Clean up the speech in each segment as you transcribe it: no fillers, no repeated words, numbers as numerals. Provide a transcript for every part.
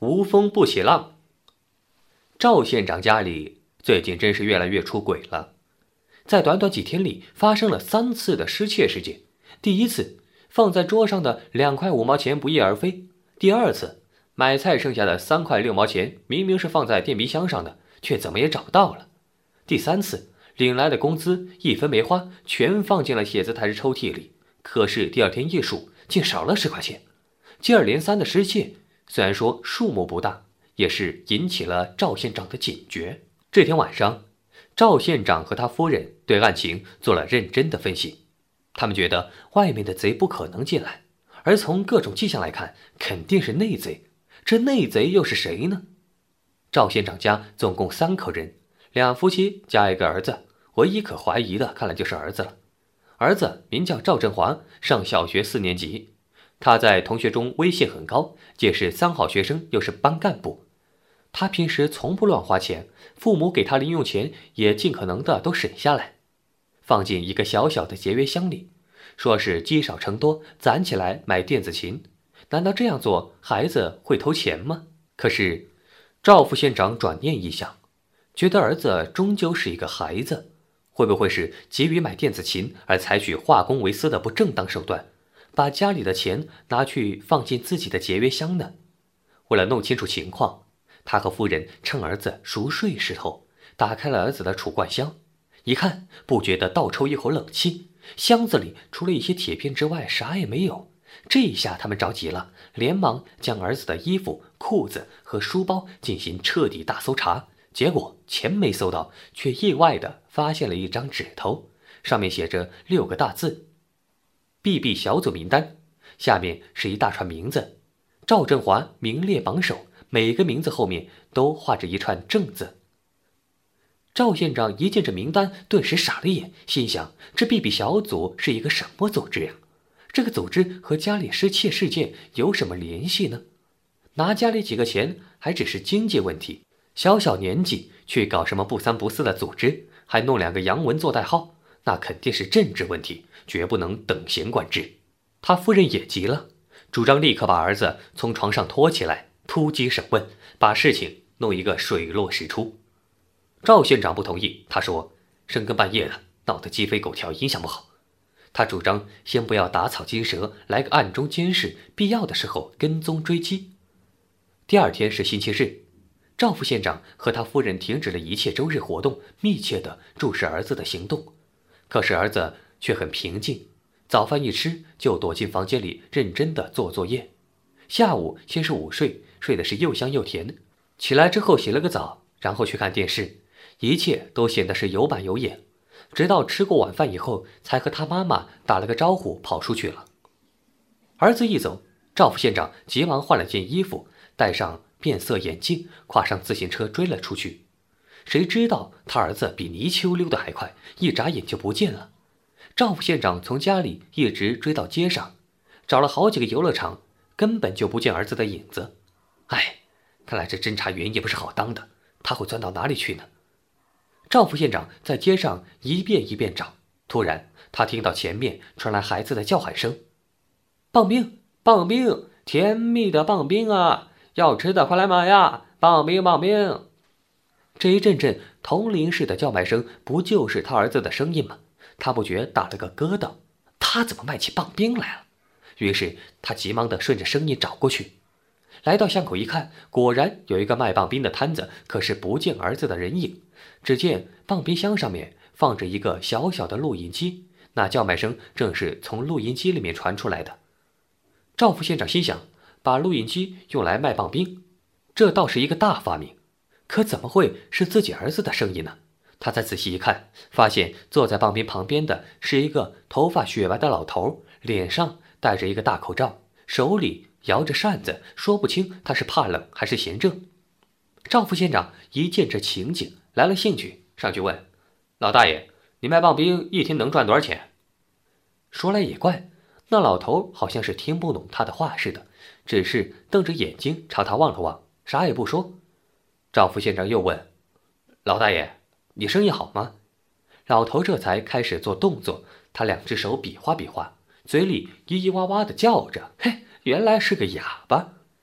无风不起浪。赵县长家里最近真是越来越出轨了，在短短几天里发生了3次的失窃事件。第一次，放在桌上的2块5毛钱不翼而飞；第二次，买菜剩下的3块6毛钱明明是放在电冰箱上的，却怎么也找不到了；第三次，领来的工资1分没花，全放进了写字台的抽屉里，可是第二天一数，竟少了10块钱。接二连三的失窃，虽然说数目不大，也是引起了赵县长的警觉。这天晚上，赵县长和他夫人对案情做了认真的分析，他们觉得外面的贼不可能进来，而从各种迹象来看，肯定是内贼。这内贼又是谁呢？赵县长家总共3口人，2夫妻加一个儿子，唯一可怀疑的看来就是儿子了。儿子名叫赵振华，上小学4年级。他在同学中威信很高，既是3好学生，又是班干部。他平时从不乱花钱，父母给他零用钱也尽可能的都省下来，放进一个小小的节约箱里，说是积少成多，攒起来买电子琴。难道这样做孩子会偷钱吗？可是赵副县长转念一想，觉得儿子终究是一个孩子，会不会是急于买电子琴而采取化公为私的不正当手段，把家里的钱拿去放进自己的节约箱呢？为了弄清楚情况，他和夫人趁儿子熟睡时候，打开了儿子的储罐箱，一看不觉得倒抽一口冷气，箱子里除了一些铁片之外啥也没有。这一下他们着急了，连忙将儿子的衣服、裤子和书包进行彻底大搜查，结果钱没搜到，却意外地发现了一张纸头，上面写着6个大字：BB 小组名单，下面是一大串名字，赵振华名列榜首，每个名字后面都画着一串正字。赵县长一见这名单，顿时傻了眼，心想这 BB 小组是一个什么组织呀？这个组织和家里失窃事件有什么联系呢？拿家里几个钱还只是经济问题，小小年纪去搞什么不三不四的组织，还弄2个洋文做代号，那肯定是政治问题，绝不能等闲管制。他夫人也急了，主张立刻把儿子从床上拖起来，突击审问，把事情弄一个水落石出。赵县长不同意，他说深更半夜的，闹得鸡飞狗跳，影响不好。他主张先不要打草惊蛇，来个暗中监视，必要的时候跟踪追击。第二天是星期日，赵副县长和他夫人停止了一切周日活动，密切地注视儿子的行动。可是儿子却很平静，早饭一吃就躲进房间里认真地做作业。下午先是午睡，睡的是又香又甜，起来之后洗了个澡，然后去看电视，一切都显得是有板有眼。直到吃过晚饭以后，才和他妈妈打了个招呼，跑出去了。儿子一走，赵副县长急忙换了件衣服，戴上变色眼镜，跨上自行车追了出去。谁知道他儿子比泥鳅溜得还快，一眨眼就不见了。赵副县长从家里一直追到街上，找了好几个游乐场，根本就不见儿子的影子。哎，看来这侦查员也不是好当的，他会钻到哪里去呢？赵副县长在街上一遍一遍找，突然他听到前面传来孩子的叫喊声：“棒冰，棒冰，甜蜜的棒冰啊！要吃的快来买呀！棒冰，棒冰！”这一阵阵铜铃似的叫卖声，不就是他儿子的声音吗？他不觉打了个疙瘩，他怎么卖起棒冰来了？于是他急忙地顺着声音找过去。来到巷口一看，果然有一个卖棒冰的摊子，可是不见儿子的人影。只见棒冰箱上面放着一个小小的录音机，那叫卖声正是从录音机里面传出来的。赵副县长心想，把录音机用来卖棒冰，这倒是一个大发明。可怎么会是自己儿子的声音呢？他再仔细一看，发现坐在棒冰旁边的是一个头发雪白的老头，脸上戴着一个大口罩，手里摇着扇子，说不清他是怕冷还是嫌热。赵副县长一见这情景，来了兴趣，上去问：“老大爷，你卖棒冰一天能赚多少钱？”说来也怪，那老头好像是听不懂他的话似的，只是瞪着眼睛朝他望了望，啥也不说。赵副县长又问：“老大爷，你生意好吗？”老头这才开始做动作，他2只手比划比划，嘴里咿咿哇哇地叫着：“嘿，原来是个哑巴。”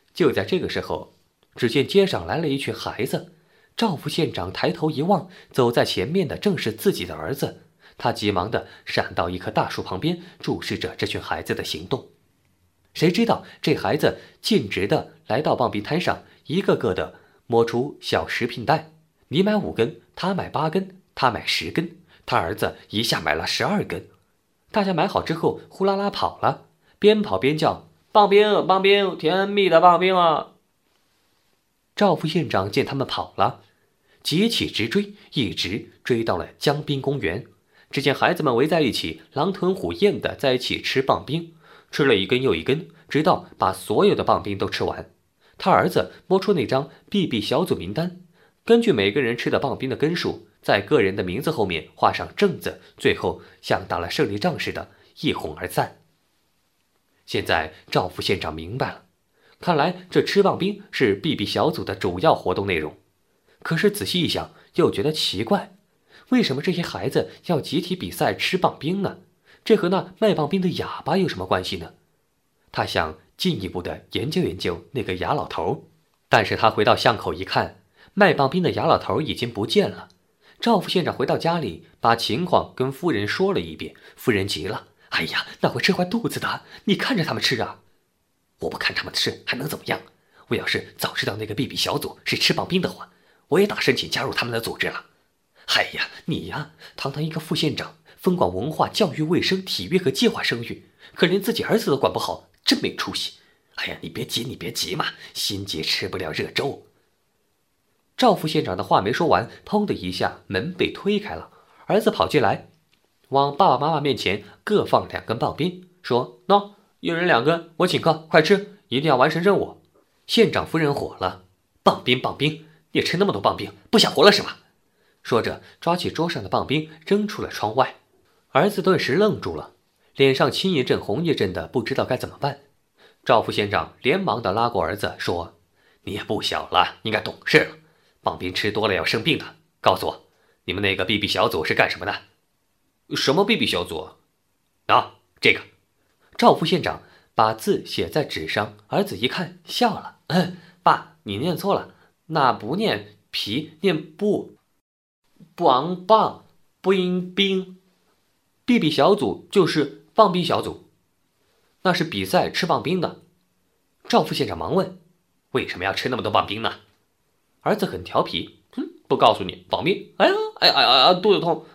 就在这个时候，只见街上来了一群孩子。赵副县长抬头一望，走在前面的正是自己的儿子。他急忙地闪到一棵大树旁边，注视着这群孩子的行动。谁知道这孩子径直地来到棒冰摊上，一个个地摸出小食品袋。你买5根，他买8根，他买10根，他儿子一下买了12根。大家买好之后，呼啦啦跑了，边跑边叫：“棒冰，棒冰，甜蜜的棒冰啊！”赵副县长见他们跑了，急起直追，一直追到了江滨公园。只见孩子们围在一起，狼吞虎咽地在一起吃棒冰，吃了一根又一根，直到把所有的棒冰都吃完。他儿子摸出那张 BB 小组名单，根据每个人吃的棒冰的根数，在个人的名字后面画上正字，最后像打了胜利仗似的一哄而散。现在赵副县长明白了，看来这吃棒冰是 BB 小组的主要活动内容。可是仔细一想，又觉得奇怪，为什么这些孩子要集体比赛吃棒冰呢？这和那卖棒冰的哑巴有什么关系呢？他想进一步的研究研究那个哑老头，但是他回到巷口一看，卖棒冰的哑老头已经不见了。赵副县长回到家里，把情况跟夫人说了一遍。夫人急了：“哎呀，那会吃坏肚子的，你看着他们吃啊！”“我不看他们吃还能怎么样？我要是早知道那个 BB 小组是吃棒冰的话，我也打申请加入他们的组织了。”“哎呀，你呀，堂堂一个副县长，分管文化、教育、卫生、体育和计划生育，可连自己儿子都管不好，真没出息。哎呀，你别急嘛，心急吃不了热粥。”赵副县长的话没说完，砰的一下，门被推开了，儿子跑进来，往爸爸妈妈面前各放2根棒冰，说：“喏，一人2根，我请客，快吃，一定要完成任务。”县长夫人火了：“棒冰，你吃那么多棒冰，不想活了是吗？”说着抓起桌上的棒冰扔出了窗外。儿子顿时愣住了，脸上青一阵红一阵的，不知道该怎么办。赵副县长连忙的拉过儿子说：“你也不小了，应该懂事了，棒冰吃多了要生病的。告诉我，你们那个 BB 小组是干什么的？”“什么 BB 小组？”“这个。”赵副县长把字写在纸上，儿子一看笑了：“爸，你念错了，那不念皮，念不昂棒，不应冰。BB 小组就是棒冰小组，那是比赛吃棒冰的。”赵副县长忙问：“为什么要吃那么多棒冰呢？”儿子很调皮：“不告诉你，棒冰，哎呀，肚子痛。”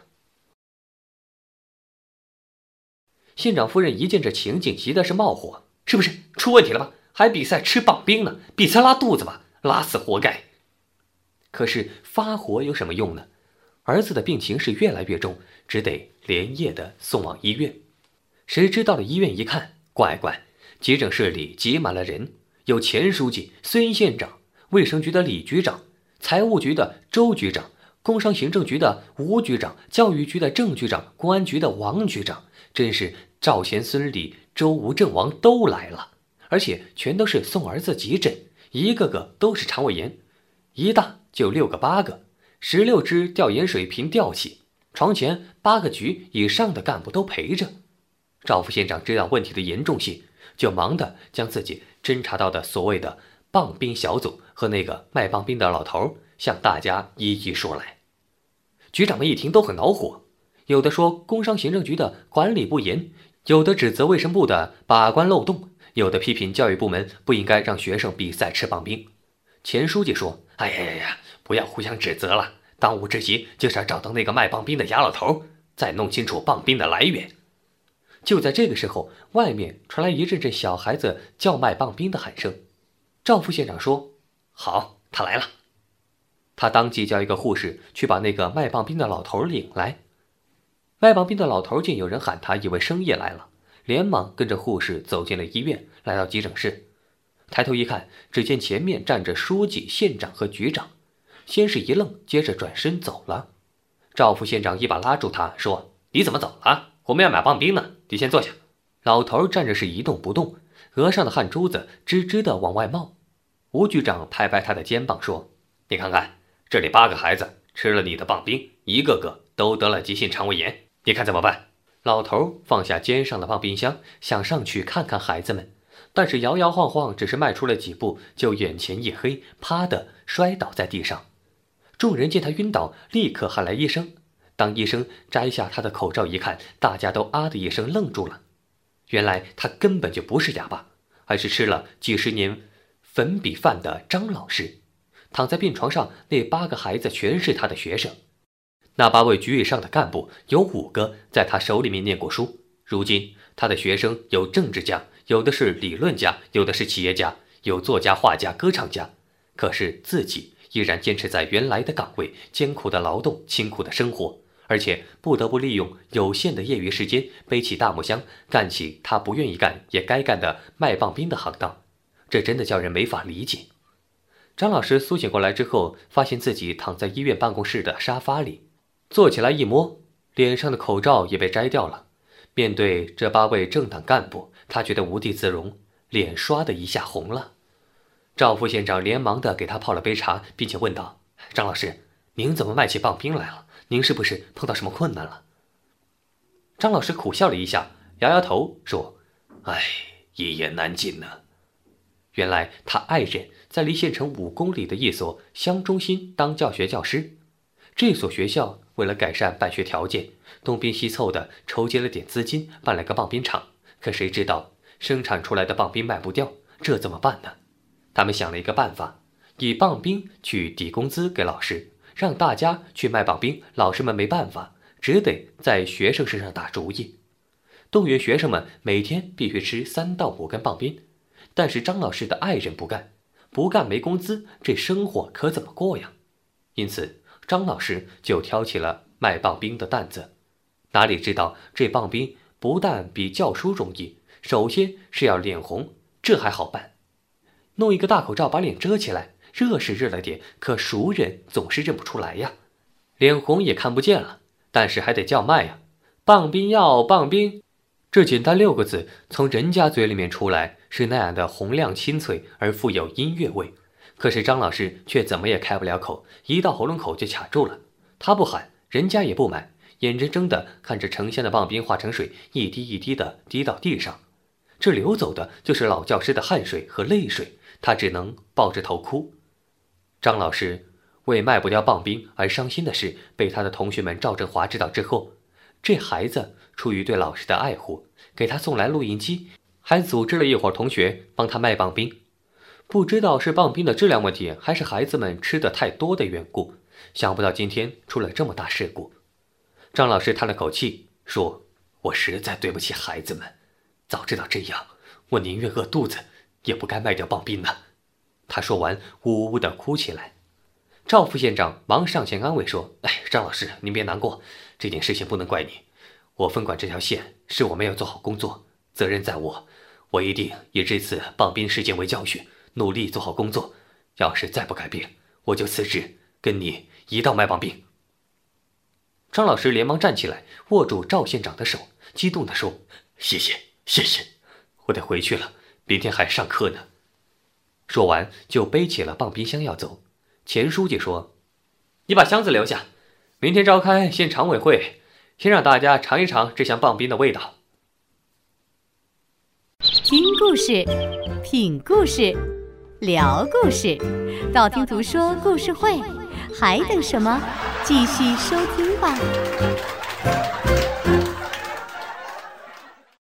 县长夫人一见这情景，急的是冒火：“是不是出问题了吧？还比赛吃棒冰呢？比赛拉肚子吧，拉死活该！”可是发火有什么用呢？儿子的病情是越来越重，只得连夜的送往医院。谁知到了医院一看，乖，急诊室里挤满了人，有前书记孙县长，卫生局的李局长，财务局的周局长，工商行政局的吴局长，教育局的郑局长，公安局的王局长，真是赵贤孙李周吴郑王都来了，而且全都是送儿子急诊，一个个都是肠胃炎，一大就6个8个，16支吊盐水瓶吊起，床前8个局以上的干部都陪着。赵副县长知道问题的严重性，就忙地将自己侦查到的所谓的棒冰小组和那个卖棒冰的老头向大家一一说来。局长们一听都很恼火，有的说工商行政局的管理不严，有的指责卫生部的把关漏洞，有的批评教育部门不应该让学生比赛吃棒冰。钱书记说：“哎呀，不要互相指责了，当务之急就是要找到那个卖棒冰的哑老头，再弄清楚棒冰的来源。”就在这个时候，外面传来一阵阵小孩子叫卖棒冰的喊声。赵副县长说：“好，他来了。”他当即叫一个护士去把那个卖棒冰的老头领来。卖棒冰的老头见有人喊他，以为生意来了，连忙跟着护士走进了医院，来到急诊室。抬头一看，只见前面站着书记、县长和局长，先是一愣，接着转身走了。赵副县长一把拉住他，说：“你怎么走了？我们要买棒冰呢，你先坐下。”老头站着是一动不动，额上的汗珠子吱吱的往外冒。吴局长拍拍他的肩膀说：“你看看，这里8个孩子吃了你的棒冰，一个个都得了急性肠胃炎，你看怎么办？”老头放下肩上的棒冰箱，想上去看看孩子们， 但是摇摇晃晃，只是迈出了几步，就眼前一黑，啪的摔倒在地上。众人见他晕倒，立刻喊来医生。当医生摘下他的口罩一看，大家都啊的一声愣住了。原来他根本就不是哑巴，而是吃了几十年粉笔饭的张老师。躺在病床上，那8个孩子全是他的学生。那8位局以上的干部，有5个在他手里面念过书。如今他的学生有政治家，有的是理论家，有的是企业家，有作家、画家、歌唱家。可是自己依然坚持在原来的岗位，艰苦的劳动，清苦的生活，而且不得不利用有限的业余时间，背起大木箱，干起他不愿意干也该干的卖棒冰的行当。这真的叫人没法理解。张老师苏醒过来之后，发现自己躺在医院办公室的沙发里，坐起来一摸，脸上的口罩也被摘掉了。面对这8位政党干部，他觉得无地自容，脸刷的一下红了。赵副县长连忙的给他泡了杯茶，并且问道：“张老师，您怎么卖起棒冰来了？您是不是碰到什么困难了？”张老师苦笑了一下，摇摇头说：“哎，一言难尽呢。”原来他爱人在离县城5公里的一所乡中心当教学教师。这所学校为了改善办学条件，东拼西凑的筹集了点资金，办了个棒冰厂。可谁知道生产出来的棒冰卖不掉，这怎么办呢？他们想了一个办法，以棒冰去抵工资给老师，让大家去卖棒冰，老师们没办法，只得在学生身上打主意，动员学生们每天必须吃3到5根棒冰。但是张老师的爱人不干没工资，这生活可怎么过呀？因此张老师就挑起了卖棒冰的担子。哪里知道这棒冰不但比教书容易，首先是要脸红，这还好办，弄一个大口罩把脸遮起来，热是热了点，可熟人总是认不出来呀。脸红也看不见了，但是还得叫卖呀。棒冰要棒冰，这简单6个字从人家嘴里面出来，是那样的洪亮清脆而富有音乐味。可是张老师却怎么也开不了口，一到喉咙口就卡住了。他不喊，人家也不买，眼睁睁地看着成箱的棒冰化成水，一滴一滴地滴到地上。这流走的就是老教师的汗水和泪水，他只能抱着头哭。张老师为卖不掉棒冰而伤心的事被他的同学们赵振华知道之后，这孩子出于对老师的爱护，给他送来录音机，还组织了一伙同学帮他卖棒冰。不知道是棒冰的质量问题，还是孩子们吃的太多的缘故，想不到今天出了这么大事故。张老师叹了口气说：“我实在对不起孩子们，早知道这样，我宁愿饿肚子，也不该卖掉棒冰呢。”他说完呜呜地哭起来。赵副县长忙上前安慰说：“哎，张老师，您别难过，这件事情不能怪你，我分管这条线，是我没有做好工作，责任在我，我一定以这次棒冰事件为教训，努力做好工作，要是再不改变，我就辞职，跟你一道卖棒冰。”张老师连忙站起来，握住赵县长的手，激动地说：“谢谢，谢谢，我得回去了，明天还上课呢。”说完就背起了棒冰箱要走。钱书记说：“你把箱子留下，明天召开县常委会，先让大家尝一尝这箱棒冰的味道。” 听故事，品故事，聊故事，道听途说故事会，还等什么？继续收听吧。